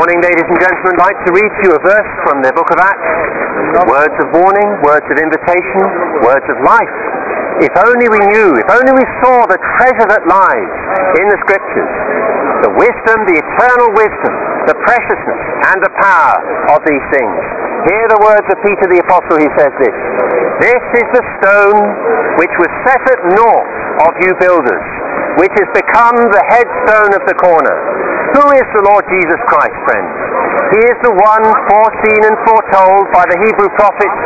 morning, ladies and gentlemen. I'd like to read to you a verse from the book of Acts. Words of warning, words of invitation, words of life. If only we knew, if only we saw the treasure that lies in the Scriptures, the wisdom, the eternal wisdom, the preciousness and the power of these things. Hear the words of Peter the Apostle. He says this: "This is the stone which was set at naught of you builders, which has become the headstone of the corner." Who is the Lord Jesus Christ, friends? He is the one foreseen and foretold by the Hebrew prophets,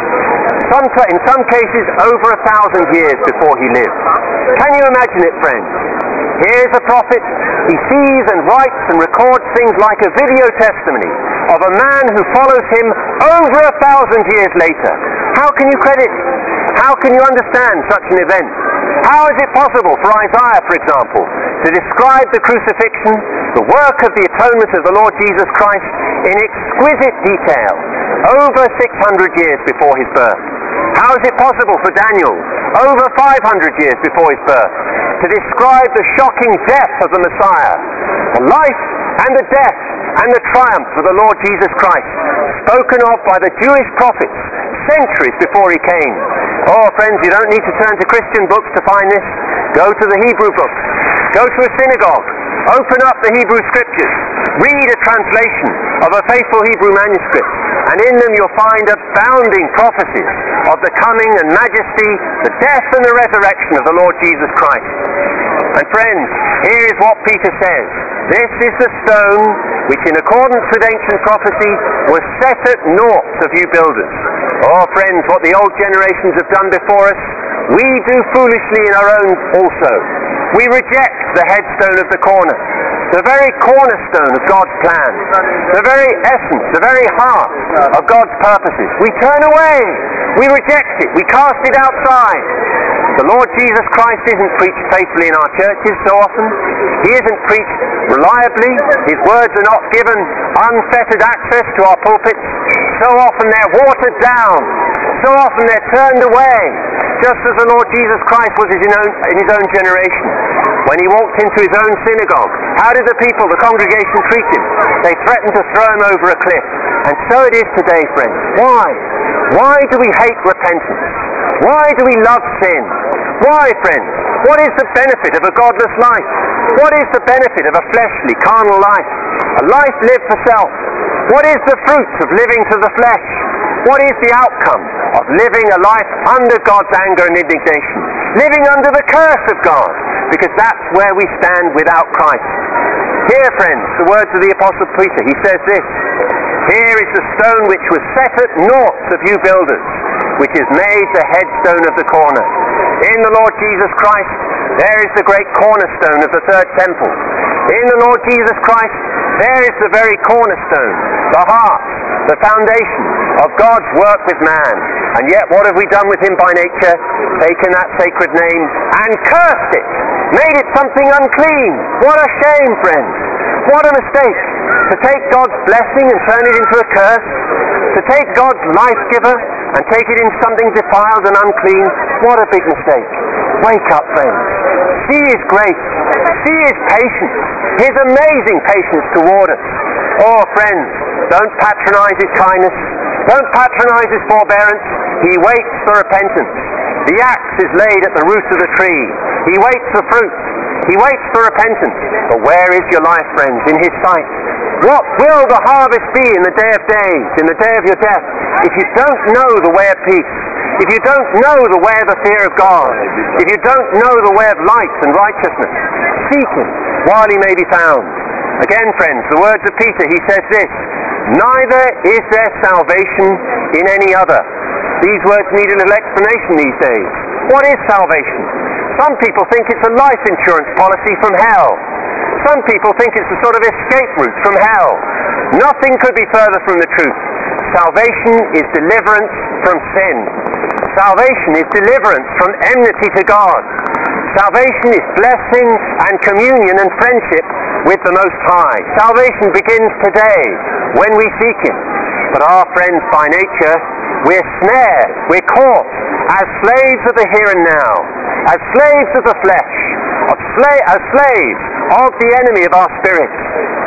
in some cases over 1,000 years before he lived. Can you imagine it, friends? Here's a prophet. He sees and writes and records things like a video testimony of a man who follows him over 1,000 years later. How can you credit? How can you understand such an event? How is it possible for Isaiah, for example, to describe the crucifixion, the work of the atonement of the Lord Jesus Christ in exquisite detail over 600 years before his birth? How is it possible for Daniel, over 500 years before his birth, to describe the shocking death of the Messiah, the life and the death and the triumph of the Lord Jesus Christ, spoken of by the Jewish prophets centuries before he came? Oh, friends, you don't need to turn to Christian books to find this. Go to the Hebrew books. Go to a synagogue. Open up the Hebrew Scriptures. Read a translation of a faithful Hebrew manuscript, and in them you'll find abounding prophecies of the coming and majesty, the death and the resurrection of the Lord Jesus Christ. And friends, here is what Peter says: "This is the stone which, in accordance with ancient prophecy, was set at naught of you builders." Oh, friends, what the old generations have done before us, we do foolishly in our own also. We reject the headstone of the corner, the very cornerstone of God's plan, the very essence, the very heart of God's purposes. We turn away. We reject it. We cast it outside. The Lord Jesus Christ isn't preached faithfully in our churches so often. He isn't preached reliably. His words are not given unfettered access to our pulpits. So often they're watered down. So often they're turned away, just as the Lord Jesus Christ was in his own generation. When he walked into his own synagogue, how did the people, the congregation, treat him? They threatened to throw him over a cliff. And so it is today, friends. Why? Why do we hate repentance? Why do we love sin? Why, friends? What is the benefit of a godless life? What is the benefit of a fleshly, carnal life? A life lived for self. What is the fruit of living to the flesh? What is the outcome of living a life under God's anger and indignation? Living under the curse of God, because that's where we stand without Christ. Here, friends, the words of the Apostle Peter. He says this: "Here is the stone which was set at naught of you builders, which is made the headstone of the corner." In the Lord Jesus Christ, there is the great cornerstone of the third temple. In the Lord Jesus Christ, there is the very cornerstone, the heart, the foundation of God's work with man. And yet what have we done with him by nature? Taken that sacred name and cursed it, made it something unclean. What a shame, friends. What a mistake. To take God's blessing and turn it into a curse. To take God's life-giver and take it into something defiled and unclean. What a big mistake. Wake up, friends. See his grace. See his patience. His amazing patience toward us. Oh, friends, don't patronize his kindness. Don't patronize his forbearance. He waits for repentance. The axe is laid at the root of the tree. He waits for fruit. He waits for repentance. But where is your life, friends, in his sight? What will the harvest be in the day of days, in the day of your death, if you don't know the way of peace? If you don't know the way of the fear of God? If you don't know the way of light and righteousness? Seek him while he may be found. Again, friends, the words of Peter. He says this: "Neither is there salvation in any other." These words need a little explanation these days. What is salvation? Some people think it's a life insurance policy from hell. Some people think it's a sort of escape route from hell. Nothing could be further from the truth. Salvation is deliverance from sin. Salvation is deliverance from enmity to God. Salvation is blessing and communion and friendship with the Most High. Salvation begins today when we seek him. But our friends, by nature, we're snared, we're caught as slaves of the here and now, as slaves of the flesh, as slaves of the enemy of our spirits.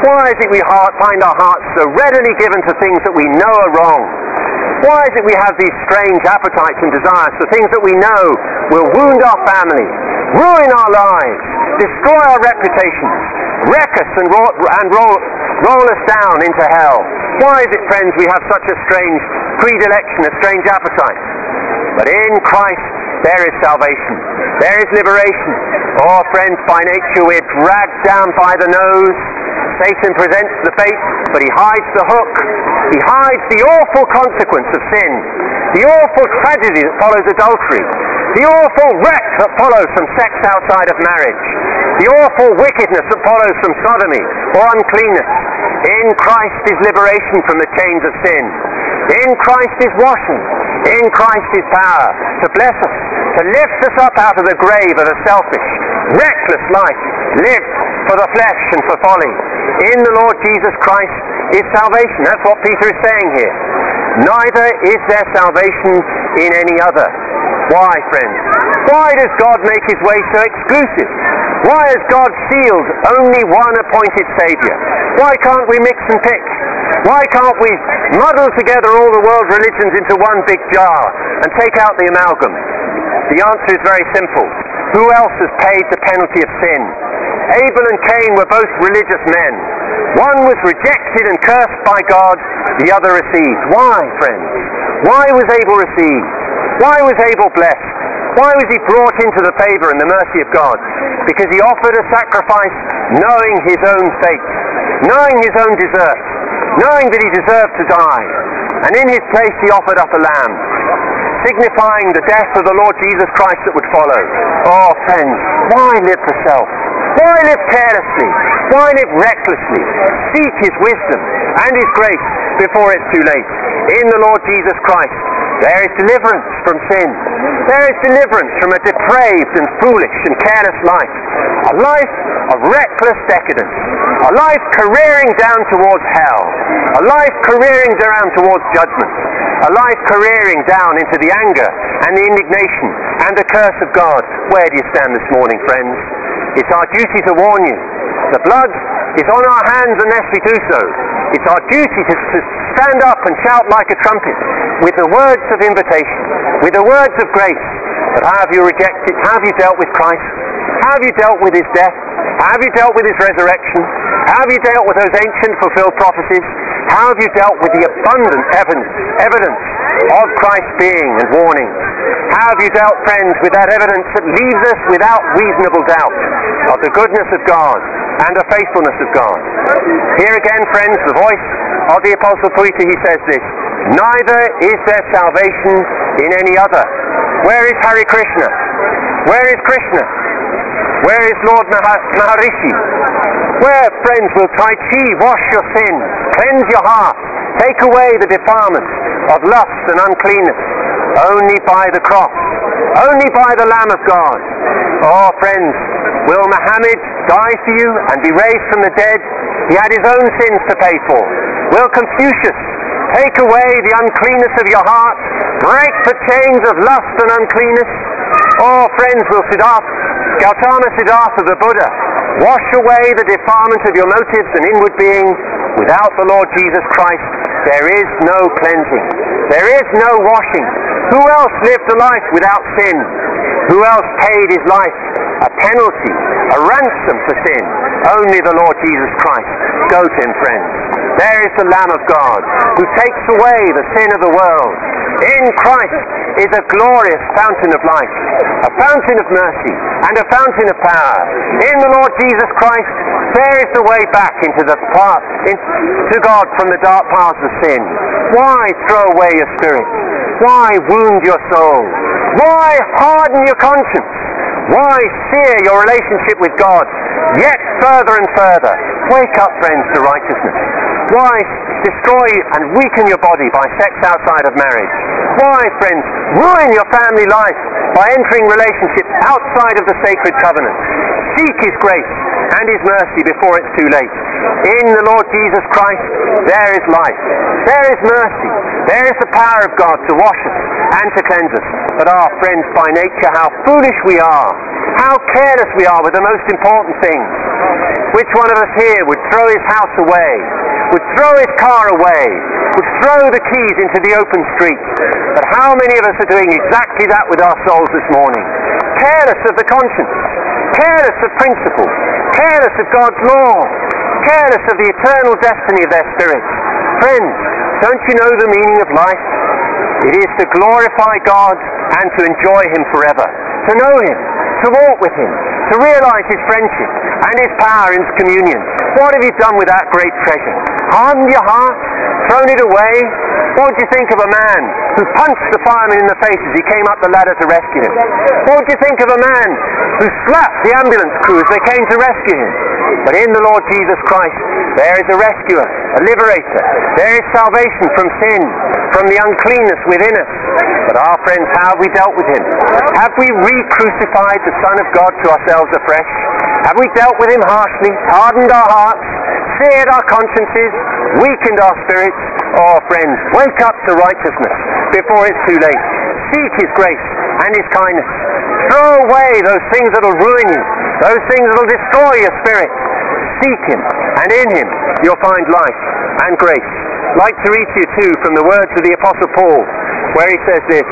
Why is it we find our hearts so readily given to things that we know are wrong? Why is it we have these strange appetites and desires for things that we know will wound our family, ruin our lives, destroy our reputations, wreck us and roll us down into hell? Why is it, friends, we have such a strange predilection, a strange appetite? But in Christ there is salvation. There is liberation. Oh, friends, by nature we're dragged down by the nose. Satan presents the bait, but he hides the hook. He hides the awful consequence of sin, the awful tragedy that follows adultery, the awful wreck that follows from sex outside of marriage, the awful wickedness that follows from sodomy or uncleanness. In Christ is liberation from the chains of sin. In Christ is washing. In Christ is power to bless us, to lift us up out of the grave of a selfish, reckless life lived for the flesh and for folly. In the Lord Jesus Christ is salvation. That's what Peter is saying here. Neither is there salvation in any other. Why, friends? Why does God make his way so exclusive? Why has God sealed only one appointed Saviour? Why can't we mix and pick? Why can't we muddle together all the world's religions into one big jar and take out the amalgam? The answer is very simple. Who else has paid the penalty of sin? Abel and Cain were both religious men. One was rejected and cursed by God, the other received. Why, friends? Why was Abel received? Why was Abel blessed? Why was he brought into the favour and the mercy of God? Because he offered a sacrifice knowing his own fate, knowing his own desert, knowing that he deserved to die. And in his place he offered up a lamb, signifying the death of the Lord Jesus Christ that would follow. Oh, friends, why live for self? Why live carelessly? Why live recklessly? Seek his wisdom and his grace before it's too late. In the Lord Jesus Christ, there is deliverance from sin. There is deliverance from a depraved and foolish and careless life. A life of reckless decadence. A life careering down towards hell. A life careering down towards judgment. A life careering down into the anger and the indignation and the curse of God. Where do you stand this morning, friends? It's our duty to warn you. The blood is on our hands unless we do so. It's our duty to stand up and shout like a trumpet with the words of invitation, with the words of grace. But how have you rejected? How have you dealt with Christ? How have you dealt with his death? How have you dealt with his resurrection? How have you dealt with those ancient fulfilled prophecies? How have you dealt with the abundant evidence of Christ's being and warning? How have you dealt, friends, with that evidence that leaves us without reasonable doubt of the goodness of God and the faithfulness of God? Here again, friends, the voice of the Apostle Peter, he says this: neither is there salvation in any other. Where is Hare Krishna? Where is Krishna? Where is Lord Maharishi? Where, friends, will Tai Chi wash your sins, cleanse your heart, take away the defilement of lust and uncleanness? Only by the cross, only by the Lamb of God. Oh, friends, will Muhammad die for you and be raised from the dead? He had his own sins to pay for. Will Confucius take away the uncleanness of your heart, break the chains of lust and uncleanness? Oh, friends, will Gautama Siddhartha, the Buddha, wash away the defilement of your motives and inward being? Without the Lord Jesus Christ, there is no cleansing. There is no washing. Who else lived a life without sin? Who else paid his life a penalty, a ransom for sin? Only the Lord Jesus Christ. Go to him, friends. There is the Lamb of God who takes away the sin of the world. In Christ is a glorious fountain of life, a fountain of mercy, and a fountain of power. In the Lord Jesus Christ, there is the way back into the path, to God from the dark paths of sin. Why throw away your spirit? Why wound your soul? Why harden your conscience? Why sear your relationship with God yet further and further? Wake up, friends, to righteousness. Why destroy and weaken your body by sex outside of marriage? Why, friends, ruin your family life by entering relationships outside of the sacred covenant? Seek his grace and his mercy before it's too late. In the Lord Jesus Christ, there is life, there is mercy, there is the power of God to wash us and to cleanse us. But our friends, by nature, how foolish we are, how careless we are with the most important things. Which one of us here would throw his house away, would throw his car away, would throw the keys into the open street? But how many of us are doing exactly that with our souls this morning? Careless of the conscience, careless of principle, careless of God's law, careless of the eternal destiny of their spirits. Friends, don't you know the meaning of life? It is to glorify God and to enjoy him forever, to know him, to walk with him, to realize his friendship and his power in his communion. What have you done with that great treasure? Hardened your heart? Thrown it away? What would you think of a man who punched the fireman in the face as he came up the ladder to rescue him? What would you think of a man who slapped the ambulance crew as they came to rescue him? But in the Lord Jesus Christ, there is a rescuer, a liberator. There is salvation from sin, from the uncleanness within us. But our friends, how have we dealt with him? Have we re-crucified the Son of God to ourselves afresh? Have we dealt with him harshly, hardened our hearts, seared our consciences, weakened our spirits? Oh, friends, wake up to righteousness before it's too late. Seek his grace and his kindness. Throw away those things that will ruin you, those things that will destroy your spirit. Seek him, and in him you'll find life and grace. I'd like to read to you too from the words of the Apostle Paul, where he says this: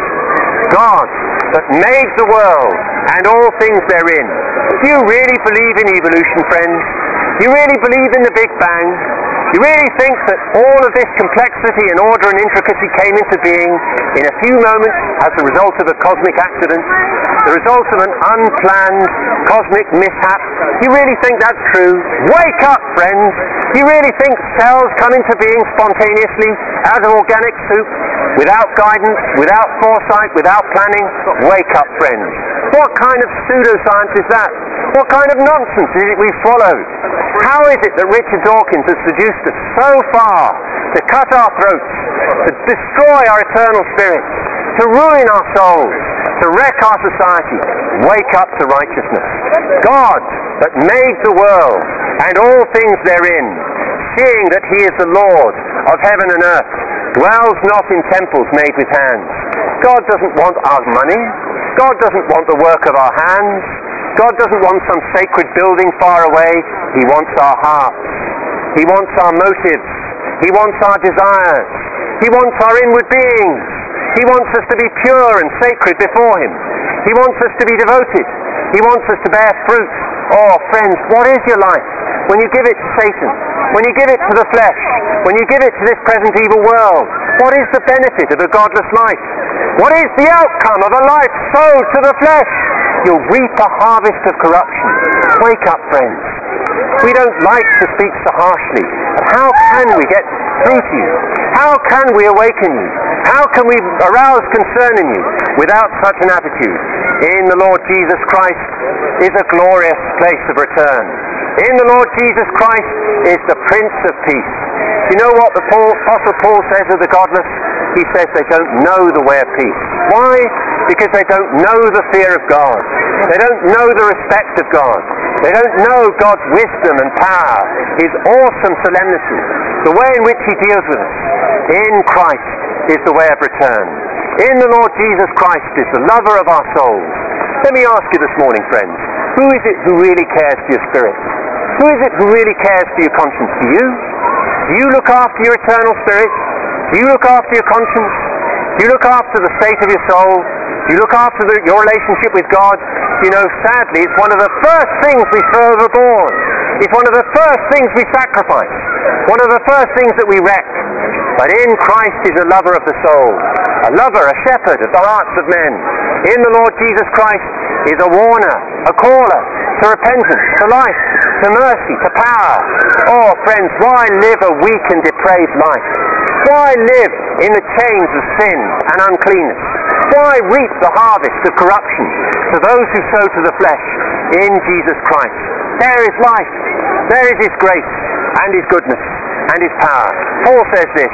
God that made the world and all things therein. Do you really believe in evolution, friends? Do you really believe in the Big Bang? Do you really think that all of this complexity and order and intricacy came into being in a few moments as a result of a cosmic accident? The result of an unplanned cosmic mishap? Do you really think that's true? Wake up, friends! Do you really think cells come into being spontaneously out of organic soup? Without guidance, without foresight, without planning? Wake up, friends. What kind of pseudoscience is that? What kind of nonsense is it we've swallowed? How is it that Richard Dawkins has seduced us so far to cut our throats, to destroy our eternal spirits, to ruin our souls, to wreck our society? Wake up to righteousness. God that made the world and all things therein, seeing that he is the Lord of heaven and earth, dwells not in temples made with hands. God doesn't want our money. God doesn't want the work of our hands. God doesn't want some sacred building far away. He wants our hearts. He wants our motives. He wants our desires. He wants our inward beings. He wants us to be pure and sacred before him. He wants us to be devoted. He wants us to bear fruit. Oh, friends, what is your life when you give it to Satan? When you give it to the flesh? When you give it to this present evil world? What is the benefit of a godless life? What is the outcome of a life sold to the flesh? You'll reap a harvest of corruption. Wake up, friends. We don't like to speak so harshly, but how can we get through to you? How can we awaken you? How can we arouse concern in you without such an attitude? In the Lord Jesus Christ is a glorious place of return. In the Lord Jesus Christ is the Prince of Peace. You know what the Apostle Paul says of the godless? He says they don't know the way of peace. Why? Because they don't know the fear of God. They don't know the respect of God. They don't know God's wisdom and power, his awesome solemnity, the way in which he deals with us. In Christ is the way of return. In the Lord Jesus Christ is the lover of our souls. Let me ask you this morning, friends, who is it who really cares for your spirit? Who is it who really cares for your conscience? Do you? Do you look after your eternal spirit? Do you look after your conscience? Do you look after the state of your soul? Do you look after your relationship with God? You know, sadly, it's one of the first things we throw overboard. It's one of the first things we sacrifice. One of the first things that we wreck. But in Christ is a lover of the soul. A lover, a shepherd of the hearts of men. In the Lord Jesus Christ is a warner, a caller to repentance, to life, to mercy, to power. Oh, friends, why live a weak and depraved life? Why live in the chains of sin and uncleanness? Why reap the harvest of corruption to those who sow to the flesh? In Jesus Christ there is life, there is his grace and his goodness and his power. Paul says this: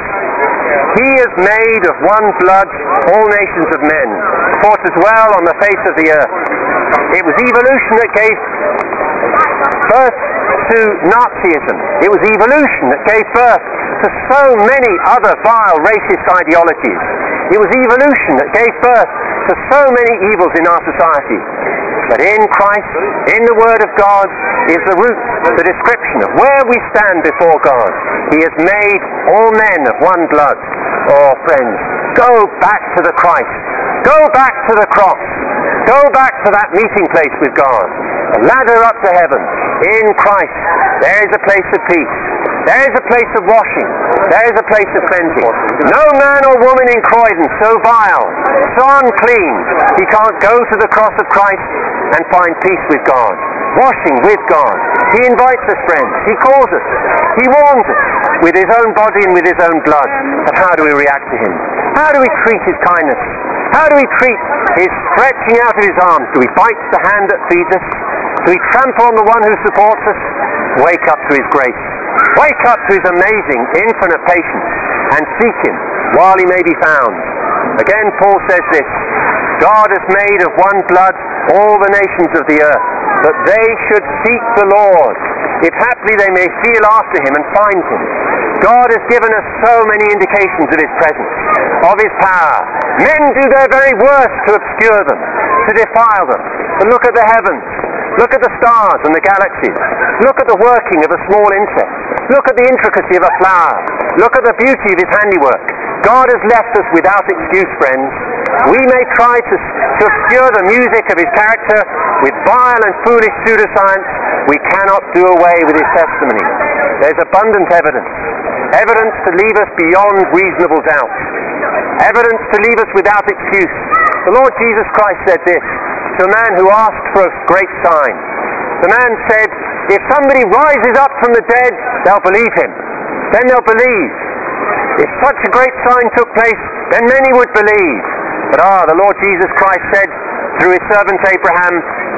he has made of one blood all nations of men for to dwell on the face of the earth. It was evolution that gave birth to Nazism. It was evolution that gave birth to so many other vile racist ideologies. It was evolution that gave birth to so many evils in our society. But in Christ, in the Word of God, is the root, the description of where we stand before God. He has made all men of one blood. Oh, friends, go back to the Christ. Go back to the cross. Go back to that meeting place with God. The ladder up to heaven. In Christ, there is a place of peace. There is a place of washing. There is a place of cleansing. No man or woman in Croydon so vile, so unclean, he can't go to the cross of Christ and find peace with God. Washing with God. He invites us, friends. He calls us. He warns us with his own body and with his own blood. But how do we react to him? How do we treat his kindness? How do we treat his stretching out of his arms? Do we bite the hand that feeds us? Do we trample on the one who supports us? Wake up to his grace. Wake up to his amazing, infinite patience, and seek him while he may be found. Again, Paul says this: God has made of one blood all the nations of the earth, that they should seek the Lord, if haply they may feel after him and find him. God has given us so many indications of his presence, of his power. Men do their very worst to obscure them, to defile them. But look at the heavens. Look at the stars and the galaxies. Look at the working of a small insect. Look at the intricacy of a flower. Look at the beauty of his handiwork. God has left us without excuse, friends. We may try to obscure the music of his character with vile and foolish pseudoscience. We cannot do away with his testimony. There's abundant evidence. Evidence to leave us beyond reasonable doubt. Evidence to leave us without excuse. The Lord Jesus Christ said this to a man who asked for a great sign. The man said, if somebody rises up from the dead, they'll believe him. Then they'll believe. If such a great sign took place, then many would believe. But the Lord Jesus Christ said through his servant Abraham,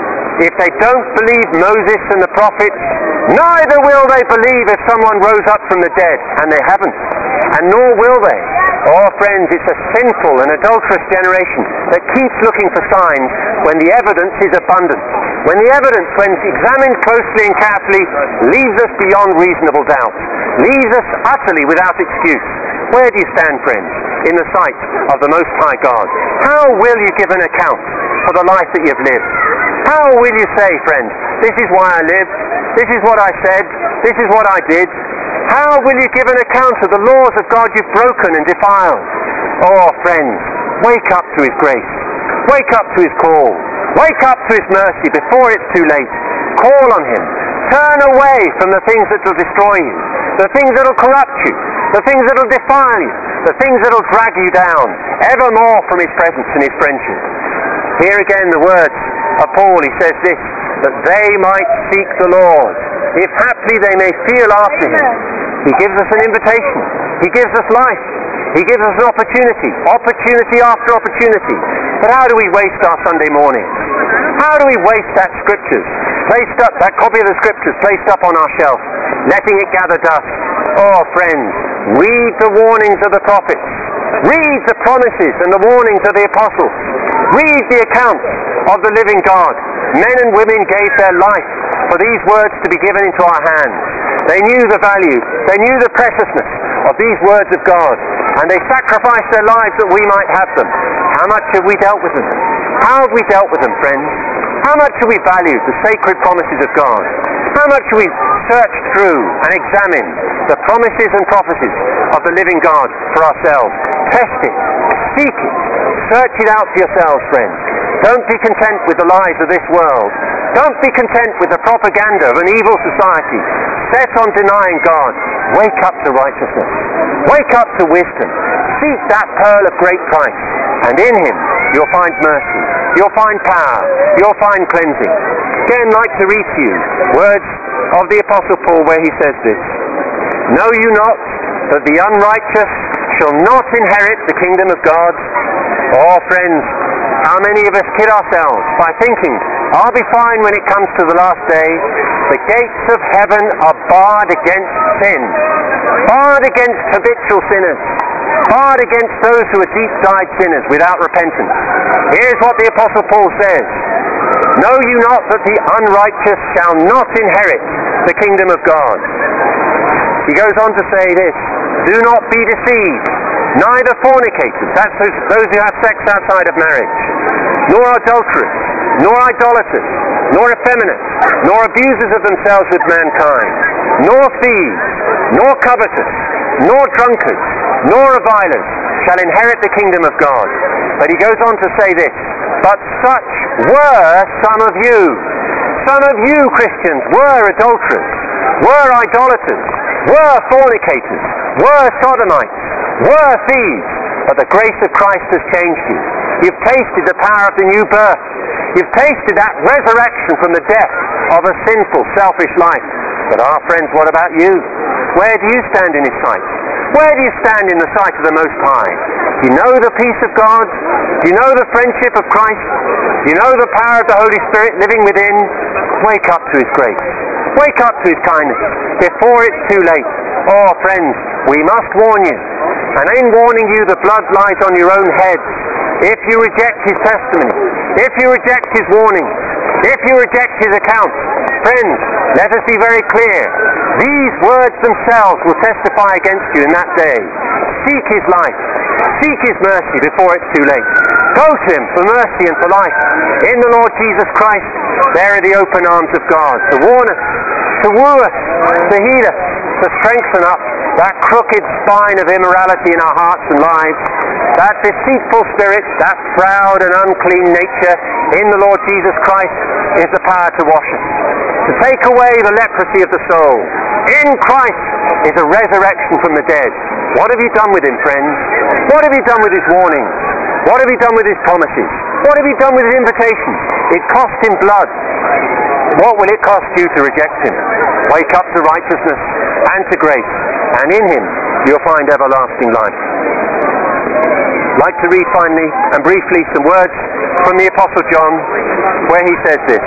if they don't believe Moses and the prophets, neither will they believe if someone rose up from the dead. And they haven't. And nor will they. Oh, friends, it's a sinful and adulterous generation that keeps looking for signs when the evidence is abundant. When the evidence, when examined closely and carefully, leaves us beyond reasonable doubt. Leaves us utterly without excuse. Where do you stand, friends, in the sight of the Most High God? How will you give an account for the life that you've lived? How will you say, friends, this is why I lived, this is what I said, this is what I did? How will you give an account of the laws of God you've broken and defiled? Oh, friends, wake up to his grace. Wake up to his call. Wake up to his mercy before it's too late. Call on him. Turn away from the things that will destroy you, the things that will corrupt you, the things that will defile you, the things that will drag you down, evermore from his presence and his friendship. Here again the words of Paul, he says this, that they might seek the Lord, if haply they may feel after him. He gives us an invitation. He gives us life. He gives us an opportunity after opportunity. But how do we waste our Sunday mornings? How do we waste that scriptures, that copy of the scriptures placed up on our shelf, letting it gather dust? Oh, friends, read the warnings of the prophets. Read the promises and the warnings of the apostles. Read the accounts of the living God. Men and women gave their life for these words to be given into our hands. They knew the value, they knew the preciousness of these words of God, and they sacrificed their lives that we might have them. How much have we dealt with them? How have we dealt with them, friends? How much have we valued the sacred promises of God? How much have we searched through and examined the promises and prophecies of the living God for ourselves? Test it, seek it, search it out for yourselves, friends. Don't be content with the lies of this world. Don't be content with the propaganda of an evil society set on denying God. Wake up to righteousness. Wake up to wisdom. Seek that pearl of great price. And in him you'll find mercy. You'll find power. You'll find cleansing. Again, I'd like to read to you words of the Apostle Paul where he says this. Know you not that the unrighteous shall not inherit the kingdom of God? Oh, friends, how many of us kid ourselves by thinking, I'll be fine when it comes to the last day. The gates of heaven are barred against sin, barred against habitual sinners, barred against those who are deep-dyed sinners without repentance. Here's what the Apostle Paul says. Know you not that the unrighteous shall not inherit the kingdom of God? He goes on to say this, do not be deceived, neither fornicators, that's those who have sex outside of marriage, nor adulterers, nor idolaters, nor effeminate, nor abusers of themselves with mankind, nor thieves, nor covetous, nor drunkards, nor revilers shall inherit the kingdom of God. But he goes on to say this, but such were some of you. Some of you, Christians, were adulterers, were idolaters, were fornicators, were sodomites, were thieves, but the grace of Christ has changed you. You've tasted the power of the new birth. You've tasted that resurrection from the death of a sinful, selfish life. But friends, what about you? Where do you stand in his sight? Where do you stand in the sight of the Most High? Do you know the peace of God? Do you know the friendship of Christ? Do you know the power of the Holy Spirit living within? Wake up to his grace. Wake up to his kindness before it's too late. Oh, friends, we must warn you. And in warning you, the blood lies on your own heads. If you reject his testimony, if you reject his warnings, if you reject his account, friends, let us be very clear. These words themselves will testify against you in that day. Seek his life. Seek his mercy before it's too late. Go to him for mercy and for life. In the Lord Jesus Christ, there are the open arms of God to warn us, to woo us, to heal us, to strengthen up that crooked spine of immorality in our hearts and lives, that deceitful spirit, that proud and unclean nature. In the Lord Jesus Christ is the power to wash us, to take away the leprosy of the soul. In Christ is a resurrection from the dead. What have you done with him, friends? What have you done with his warnings? What have you done with his promises? What have you done with his invitations? It cost him blood. What will it cost you to reject him? Wake up to righteousness and to grace, and in him you'll find everlasting life. I'd like to read finally and briefly some words from the Apostle John, where he says this: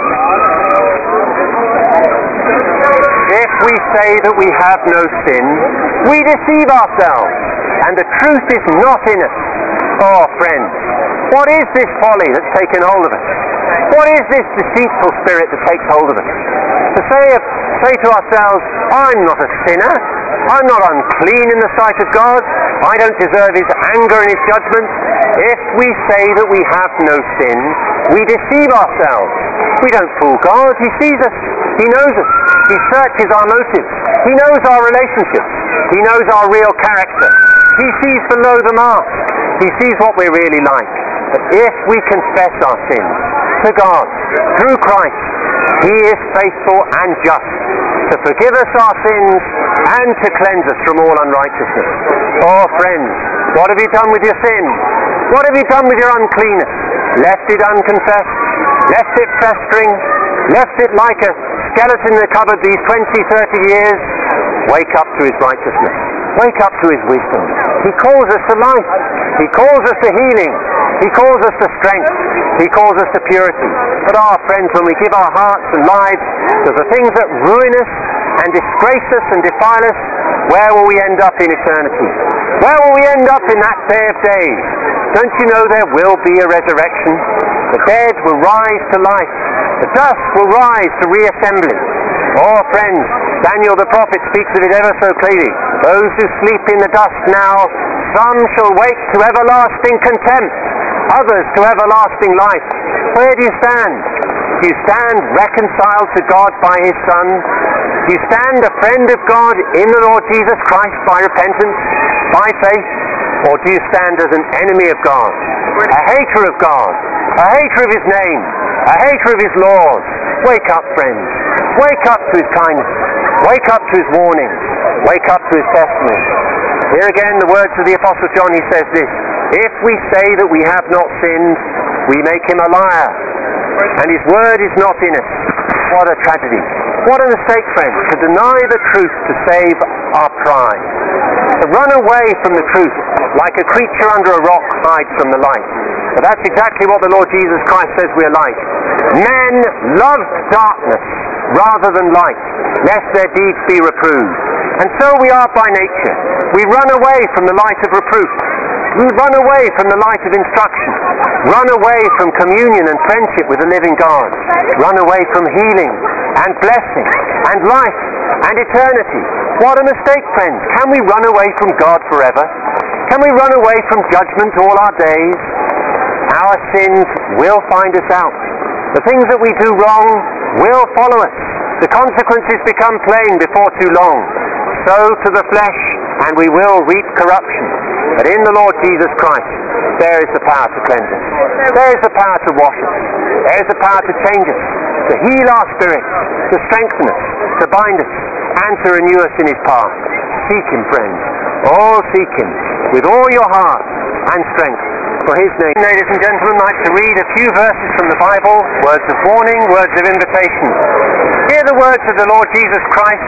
if we say that we have no sin, we deceive ourselves, and the truth is not in us. Oh, friends, what is this folly that's taken hold of us? What is this deceitful spirit that takes hold of us? To say to ourselves, I'm not a sinner, I'm not unclean in the sight of God, I don't deserve his anger and his judgment. If we say that we have no sin, we deceive ourselves. We don't fool God. He sees us. He knows us. He searches our motives. He knows our relationships. He knows our real character. He sees below the mask. He sees what we're really like. But if we confess our sins to God through Christ, he is faithful and just to forgive us our sins and to cleanse us from all unrighteousness. Oh, friends, what have you done with your sin? What have you done with your uncleanness? Left it unconfessed? Left it festering? Left it like a skeleton in the cupboard these 20, 30 years? Wake up to his righteousness. Wake up to his wisdom. He calls us to life. He calls us to healing. He calls us to strength. He calls us to purity. But friends, when we give our hearts and lives to the things that ruin us and disgrace us and defile us, where will we end up in eternity? Where will we end up in that day of days? Don't you know there will be a resurrection? The dead will rise to life. The dust will rise to reassembly. Oh, friends, Daniel the prophet speaks of it ever so clearly. Those who sleep in the dust now, some shall wake to everlasting contempt, others to everlasting life. Where do you stand? Do you stand reconciled to God by his Son? Do you stand a friend of God in the Lord Jesus Christ by repentance, by faith? Or do you stand as an enemy of God, a hater of God, a hater of his name, a hater of his laws? Wake up, friends. Wake up to his kindness. Wake up to his warnings. Wake up to his testimony. Here again, the words of the Apostle John, he says this: if we say that we have not sinned, we make him a liar, and his word is not in us. What a tragedy. What a mistake, friends, to deny the truth to save our pride. To run away from the truth like a creature under a rock hides from the light. But that's exactly what the Lord Jesus Christ says we're like. Men loved darkness rather than light, lest their deeds be reproved. And so we are by nature. We run away from the light of reproof. We run away from the light of instruction. Run away from communion and friendship with the living God. Run away from healing and blessing and life and eternity. What a mistake, friends. Can we run away from God forever? Can we run away from judgment all our days? Our sins will find us out. The things that we do wrong will follow us. The consequences become plain before too long. So to the flesh, and we will reap corruption. But in the Lord Jesus Christ, there is the power to cleanse us. There is the power to wash us. There is the power to change us, to heal our spirits, to strengthen us, to bind us, and to renew us in His path. Seek Him, friends. Oh, seek Him with all your heart and strength for His name. Ladies and gentlemen, I'd like to read a few verses from the Bible, words of warning, words of invitation. Hear the words of the Lord Jesus Christ.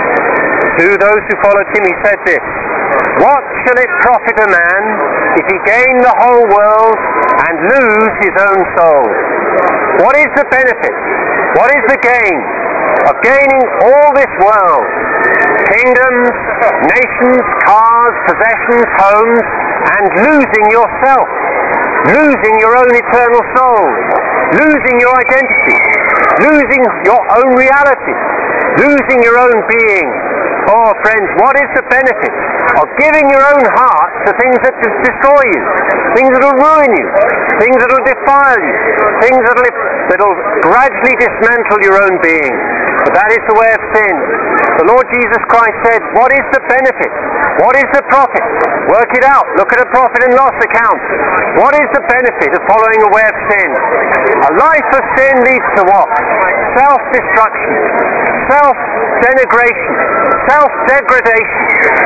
To those who followed Him, He said this: "What shall it profit a man if he gain the whole world and lose his own soul?" What is the benefit? What is the gain of gaining all this world? Kingdoms, nations, cars, possessions, homes, and losing yourself, losing your own eternal soul, losing your identity, losing your own reality, losing your own being. Oh, friends, what is the benefit of giving your own heart to things that destroy you, things that will ruin you, things that will defile you, things that will gradually dismantle your own being? But that is the way of sin. The Lord Jesus Christ said, what is the benefit? What is the profit? Work it out. Look at a profit and loss account. What is the benefit of following a way of sin? A life of sin leads to what? Self-destruction, self-denigration, self-degradation,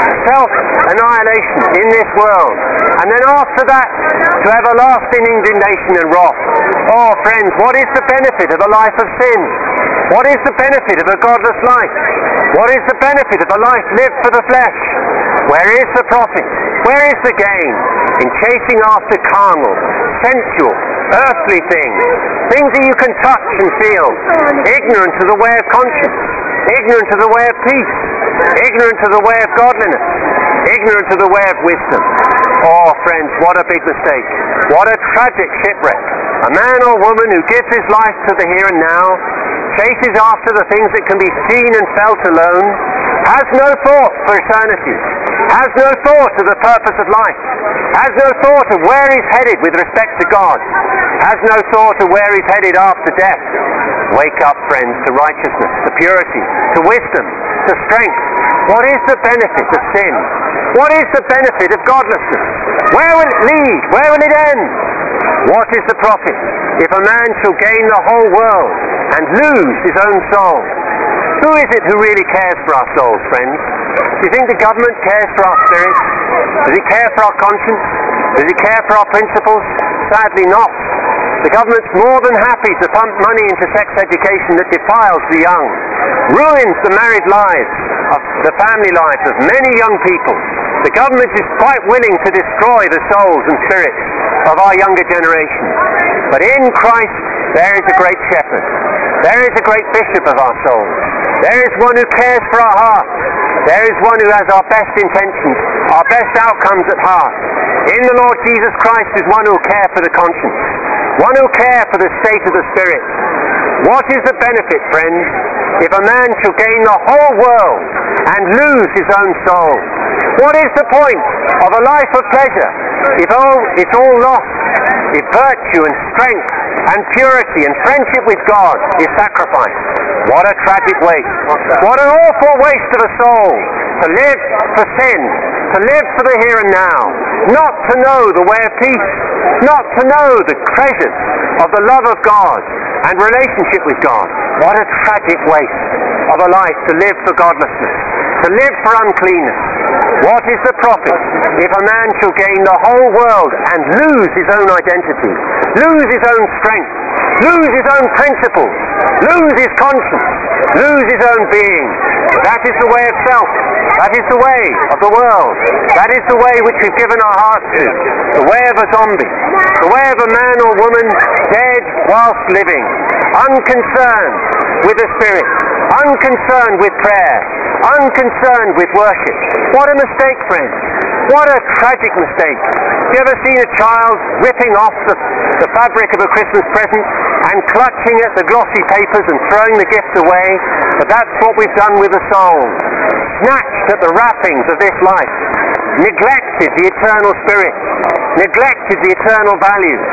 self-annihilation in this world. And then after that, to everlasting indignation and wrath. Oh, friends, what is the benefit of a life of sin? What is the benefit of a godless life? What is the benefit of a life lived for the flesh? Where is the profit? Where is the gain? In chasing after carnal, sensual, earthly things, things that you can touch and feel, ignorant of the way of conscience, ignorant of the way of peace, ignorant of the way of godliness, ignorant of the way of wisdom. Oh, friends, what a big mistake. What a tragic shipwreck. A man or woman who gives his life to the here and now, chases after the things that can be seen and felt alone, has no thought for eternity, has no thought of the purpose of life, has no thought of where he's headed with respect to God, has no thought of where he's headed after death. Wake up, friends, to righteousness, to purity, to wisdom, to strength. What is the benefit of sin? What is the benefit of godlessness? Where will it lead? Where will it end? What is the profit if a man shall gain the whole world and lose his own soul? Who is it who really cares for our souls, friends? Do you think the government cares for our spirits? Does it care for our conscience? Does it care for our principles? Sadly not. The government's more than happy to pump money into sex education that defiles the young, ruins the married lives, the family lives of many young people. The government is quite willing to destroy the souls and spirits of our younger generation. But in Christ there is a great shepherd. There is a great bishop of our souls. There is one who cares for our hearts. There is one who has our best intentions, our best outcomes at heart. In the Lord Jesus Christ is one who will care for the conscience, one who will care for the state of the spirit. What is the benefit, friends, if a man shall gain the whole world and lose his own soul? What is the point of a life of pleasure if it's all lost, if virtue and strength and purity and friendship with God is sacrificed? What a tragic waste. What an awful waste of a soul to live for sin, to live for the here and now, not to know the way of peace, not to know the treasures of the love of God and relationship with God. What a tragic waste of a life to live for godlessness, to live for uncleanness. What is the profit if a man shall gain the whole world and lose his own identity, lose his own strength, lose his own principles, lose his conscience, lose his own being? That is the way of self. That is the way of the world. That is the way which we've given our hearts to. The way of a zombie. The way of a man or woman dead whilst living. Unconcerned with the Spirit. Unconcerned with prayer. Unconcerned with worship. What a mistake, friends. What a tragic mistake. Have you ever seen a child ripping off the fabric of a Christmas present and clutching at the glossy papers and throwing the gift away? But that's what we've done with the soul. Snatched at the wrappings of this life. Neglected the eternal spirit. Neglected the eternal values.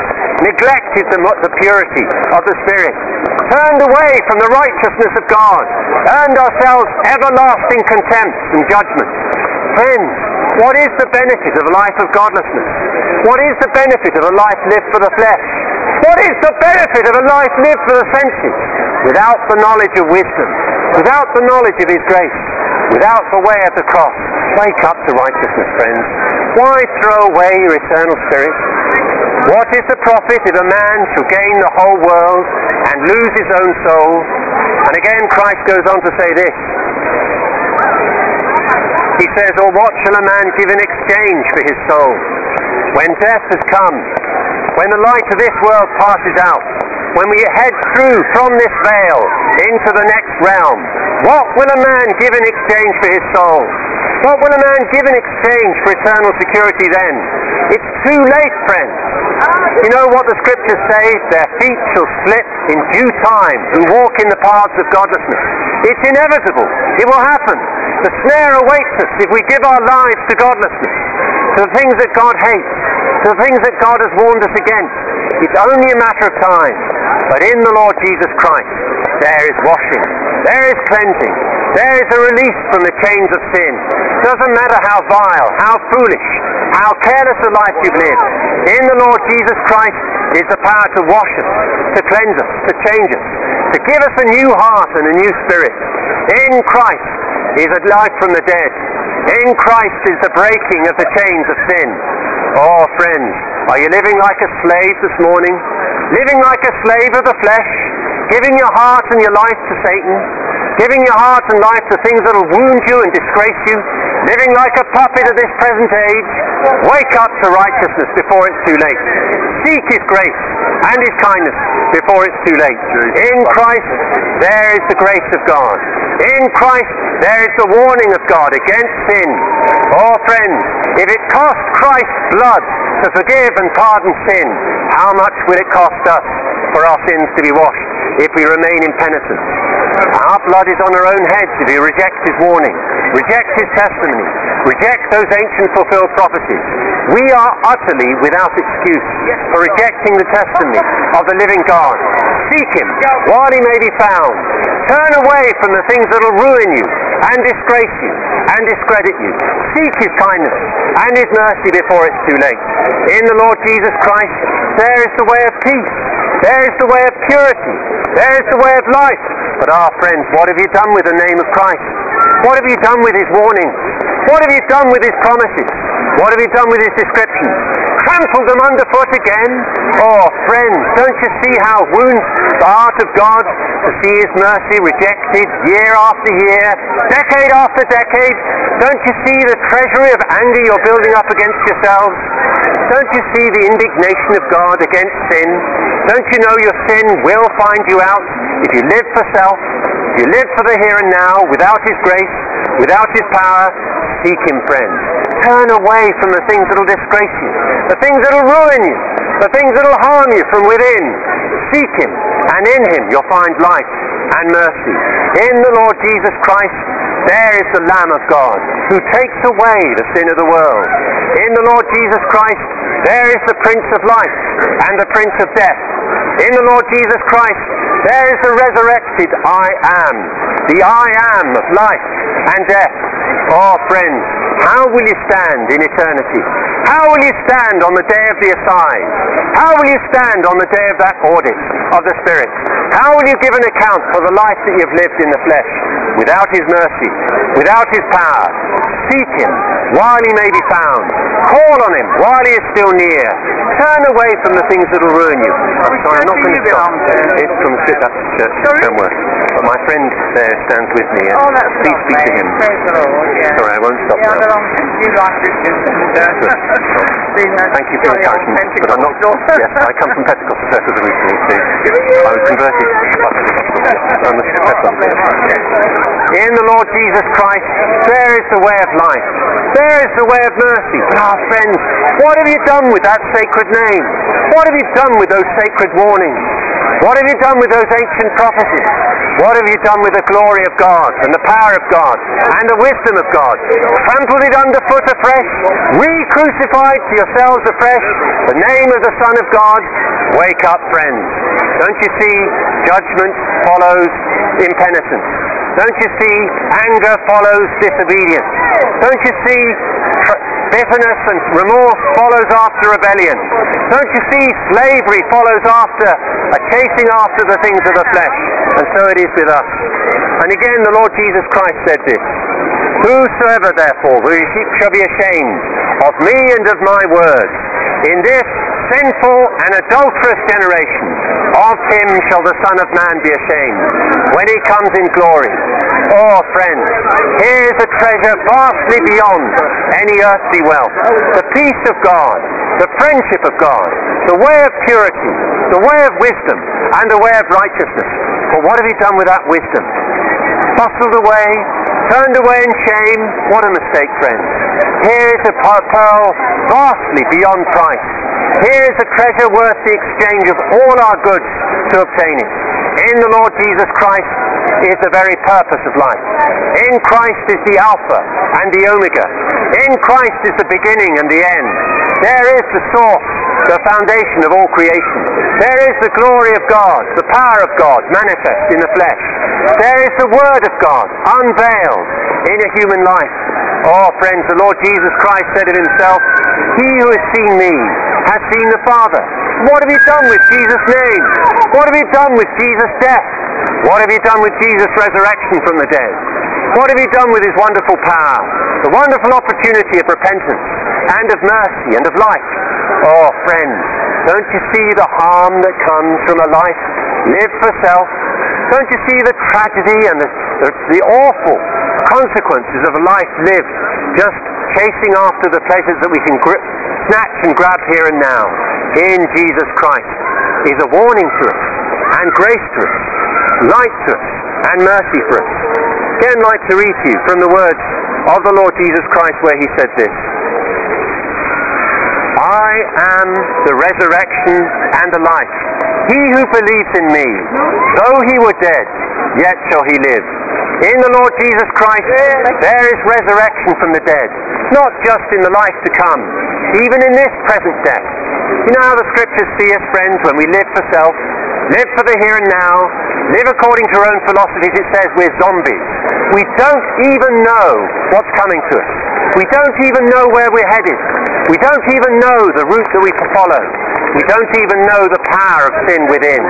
neglected the purity of the Spirit, turned away from the righteousness of God, earned ourselves everlasting contempt and judgment. Friends, what is the benefit of a life of godlessness? What is the benefit of a life lived for the flesh? What is the benefit of a life lived for the senses? Without the knowledge of wisdom, without the knowledge of His grace, without the way of the cross. Wake up to righteousness, friends. Why throw away your eternal spirit? What is the profit if a man shall gain the whole world and lose his own soul? And again Christ goes on to say this. He says, or what shall a man give in exchange for his soul? When death has come, when the light of this world passes out, when we head through from this veil into the next realm, what will a man give in exchange for his soul? What will a man give in exchange for eternal security then? It's too late, friends. You know what the scriptures say? Their feet shall slip in due time who walk in the paths of godlessness. It's inevitable. It will happen. The snare awaits us if we give our lives to godlessness, to the things that God hates, to the things that God has warned us against. It's only a matter of time. But in the Lord Jesus Christ, there is washing, there is cleansing, there is a release from the chains of sin. Doesn't matter how vile, how foolish, how careless a life you've lived. In the Lord Jesus Christ is the power to wash us, to cleanse us, to change us, to give us a new heart and a new spirit. In Christ is a life from the dead. In Christ is the breaking of the chains of sin. Oh, friends, are you living like a slave this morning? Living like a slave of the flesh? Giving your heart and your life to Satan? Giving your heart and life to things that will wound you and disgrace you? Living like a puppet of this present age? Wake up to righteousness before it's too late. Seek His grace and His kindness before it's too late. In Christ, there is the grace of God. In Christ, there is the warning of God against sin. Oh, friends, if it cost Christ's blood to forgive and pardon sin, how much will it cost us for our sins to be washed if we remain impenitent? Our blood is on our own heads if we reject His warning, reject His testimony, reject those ancient fulfilled prophecies. We are utterly without excuse for rejecting the testimony of the living God. Seek Him while He may be found. Turn away from the things that will ruin you and disgrace you and discredit you. Seek His kindness and His mercy before it's too late. In the Lord Jesus Christ, there is the way of peace. There is the way of purity. There is the way of life. But friends, what have you done with the name of Christ? What have you done with His warnings? What have you done with His promises? What have you done with His descriptions? Trampled them underfoot again? Oh, friends, don't you see how it wounds the heart of God to see His mercy rejected year after year, decade after decade? Don't you see the treasury of anger you're building up against yourselves? Don't you see the indignation of God against sin? Don't you know your sin will find you out if you live for self, if you live for the here and now, without His grace, without His power? Seek Him, friends. Turn away from the things that will disgrace you, the things that will ruin you, the things that will harm you from within. Seek Him, and in Him you'll find life and mercy. In the Lord Jesus Christ, there is the Lamb of God who takes away the sin of the world. In the Lord Jesus Christ, there is the Prince of Life and the Prince of Death. In the Lord Jesus Christ, there is the resurrected I Am, the I Am of life and death. Oh, friends, how will you stand in eternity? How will you stand on the day of the assize? How will you stand on the day of that audit of the Spirit? How will you give an account for the life that you've lived in the flesh? Without His mercy, without His power. Seek Him while He may be found. Call on Him while He is still near. Turn away from the things that will ruin you. I'm sorry, I'm not going to stop. It's from that church somewhere. But my friend there stands with me, and please speak to him. Sorry, I won't stop now. Thank you for your encouragement. But I'm not. Yes, I come from Pentecostal circles originally too. I was converted. I'm a Pentecostal. In the Lord Jesus Christ, there is the way of life. There is the way of mercy. But friends, what have you done with that sacred name? What have you done with those sacred warnings? What have you done with those ancient prophecies? What have you done with the glory of God and the power of God and the wisdom of God? Trampled it underfoot afresh, re-crucified to yourselves afresh the name of the Son of God. Wake up, friends. Don't you see judgment follows impenitence? Don't you see anger follows disobedience? Don't you see bitterness and remorse follows after rebellion? Don't you see slavery follows after a chasing after the things of the flesh? And so it is with us. And again the Lord Jesus Christ said this: Whosoever therefore shall be ashamed of me and of my words in this sinful and adulterous generation, of him shall the Son of Man be ashamed when he comes in glory. Oh, friends, here's a treasure vastly beyond any earthly wealth. The peace of God, the friendship of God, the way of purity, the way of wisdom, and the way of righteousness. But what have you done with that wisdom? Bustled away, turned away in shame. What a mistake, friends. Here's a pearl vastly beyond price. Here's a treasure worth the exchange of all our goods to obtain it. In the Lord Jesus Christ is the very purpose of life. In Christ is the Alpha and the Omega. In Christ is the beginning and the end. There is the source, the foundation of all creation. There is the glory of God, the power of God manifest in the flesh. There is the Word of God unveiled in a human life. Oh, friends, the Lord Jesus Christ said of himself, "He who has seen me has seen the Father." What have you done with Jesus' name? What have you done with Jesus' death? What have you done with Jesus' resurrection from the dead? What have you done with his wonderful power, the wonderful opportunity of repentance and of mercy and of life? Oh, friends, don't you see the harm that comes from a life lived for self? Don't you see the tragedy and the awful consequences of a life lived just chasing after the pleasures that we can snatch and grab here and now? In Jesus Christ is a warning to us and grace to us, light to us and mercy for us. Again, I'd like to read to you from the words of the Lord Jesus Christ where he said this: "I am the resurrection and the life. He who believes in me, though he were dead, yet shall he live." In the Lord Jesus Christ, there is resurrection from the dead, not just in the life to come, even in this present death. You know how the Scriptures see us, friends, when we live for self, live for the here and now, live according to our own philosophies. It says we're zombies. We don't even know what's coming to us. We don't even know where we're headed. We don't even know the route that we follow. We don't even know the power of sin within.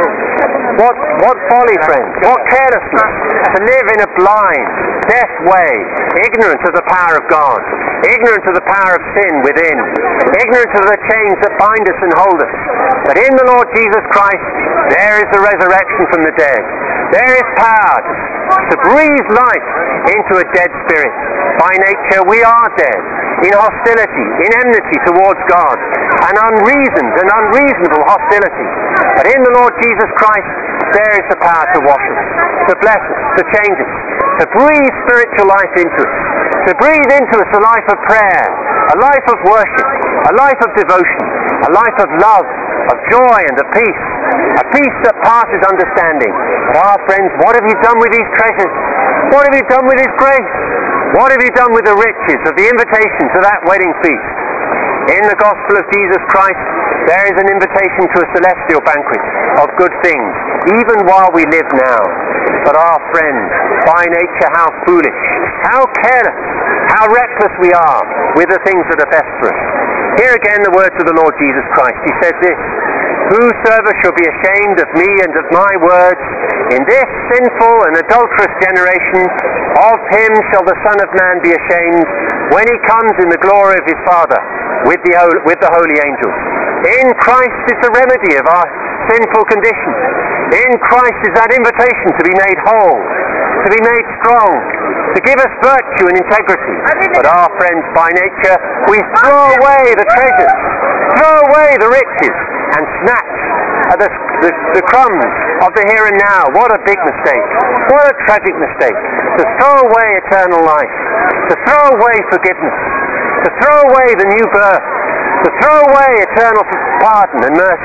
What folly, friends. What carelessness to live in a blind, deaf way, ignorant of the power of God, ignorant of the power of sin within, ignorant of the chains that bind us and hold us. But in the Lord Jesus Christ, there is the resurrection from the dead. There is power to breathe life into a dead spirit. By nature, we are dead, in hostility, in enmity towards God, an unreasoned and unreasonable hostility. But in the Lord Jesus Christ, there is the power to wash us, to bless us, to change us, to breathe spiritual life into us, to breathe into us a life of prayer, a life of worship, a life of devotion, a life of love, of joy and of peace, a peace that passes understanding. But friends, what have you done with these treasures? What have you done with his grace? What have you done with the riches of the invitation to that wedding feast? In the gospel of Jesus Christ, there is an invitation to a celestial banquet of good things, even while we live now. But friends, by nature, how foolish, how careless, how reckless we are with the things that are best for us. Here again the words of the Lord Jesus Christ. He says this: "Whosoever shall be ashamed of me and of my words in this sinful and adulterous generation, of him shall the Son of Man be ashamed when he comes in the glory of his Father with the holy angels." In Christ is the remedy of our sinful condition. In Christ is that invitation to be made whole, to be made strong, to give us virtue and integrity. But our friends, by nature, we throw away the treasures, throw away the riches, and snatch at the crumbs of the here and now. What a big mistake. What a tragic mistake. To throw away eternal life, to throw away forgiveness, to throw away the new birth, to throw away eternal pardon and mercy,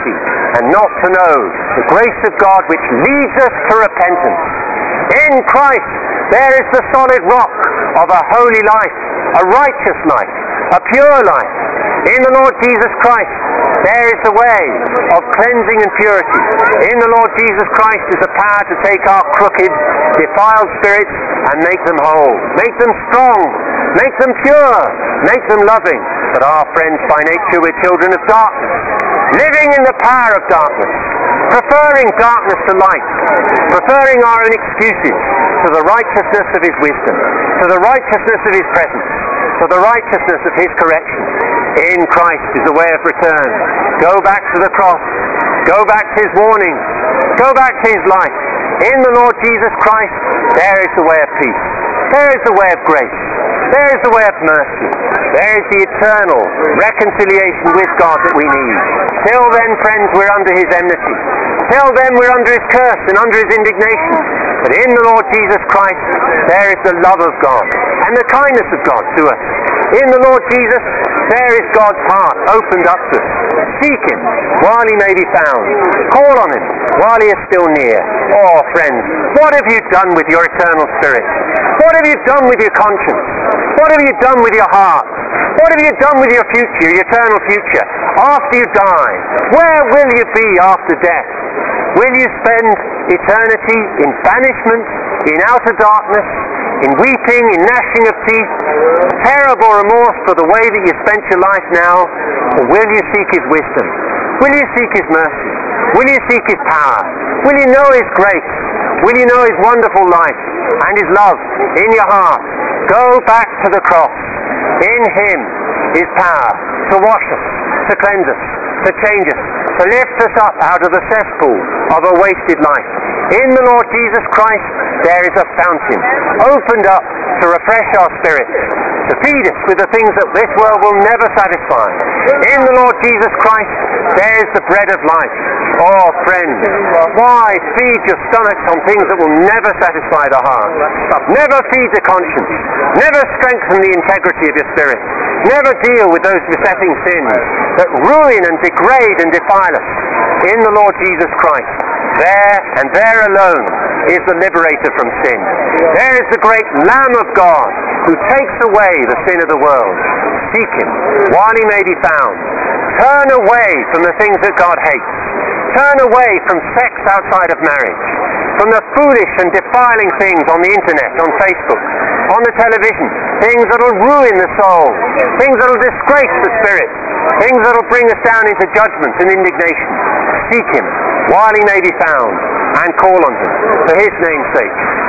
and not to know the grace of God which leads us to repentance. In Christ there is the solid rock of a holy life, a righteous life, a pure life. In the Lord Jesus Christ there is the way of cleansing and purity. In the Lord Jesus Christ is the power to take our crooked, defiled spirits and make them whole, make them strong, make them pure, make them loving. But our friends, by nature we're children of darkness, living in the power of darkness, preferring darkness to light, preferring our own excuses to the righteousness of His wisdom, to the righteousness of His presence, to the righteousness of His correction. In Christ is the way of return. Go back to the cross. Go back to His warning. Go back to His life. In the Lord Jesus Christ, there is the way of peace. There is the way of grace. There is the way of mercy. There is the eternal reconciliation with God that we need. Till then, friends, we're under His enmity. Till then, we're under His curse and under His indignation. But in the Lord Jesus Christ, there is the love of God and the kindness of God to us. In the Lord Jesus, there is God's heart opened up to us. Seek Him while He may be found. Call on Him while He is still near. Oh, friends, what have you done with your eternal spirit? What have you done with your conscience? What have you done with your heart? What have you done with your future, your eternal future? After you die, where will you be after death? Will you spend eternity in banishment, in outer darkness, in weeping, in gnashing of teeth, terrible remorse for the way that you spent your life now? Or will you seek His wisdom? Will you seek His mercy? Will you seek His power? Will you know His grace? Will you know His wonderful life and His love in your heart? Go back to the cross. In Him is power to wash us, to cleanse us, to change us, to lift us up out of the cesspool of a wasted life. In the Lord Jesus Christ there is a fountain opened up to refresh our spirits, to feed us with the things that this world will never satisfy. In the Lord Jesus Christ there is the bread of life. Oh, friends, why feed your stomachs on things that will never satisfy the heart? Never feed the conscience. Never strengthen the integrity of your spirit. Never deal with those besetting sins that ruin and degrade and defile us. In the Lord Jesus Christ, there and there alone is the liberator from sin. There is the great Lamb of God who takes away the sin of the world. Seek Him while He may be found. Turn away from the things that God hates. Turn away from sex outside of marriage, from the foolish and defiling things on the internet, on Facebook, on the television, things that will ruin the soul, things that will disgrace the spirit, things that will bring us down into judgment and indignation. Seek Him while He may be found and call on Him for His name's sake.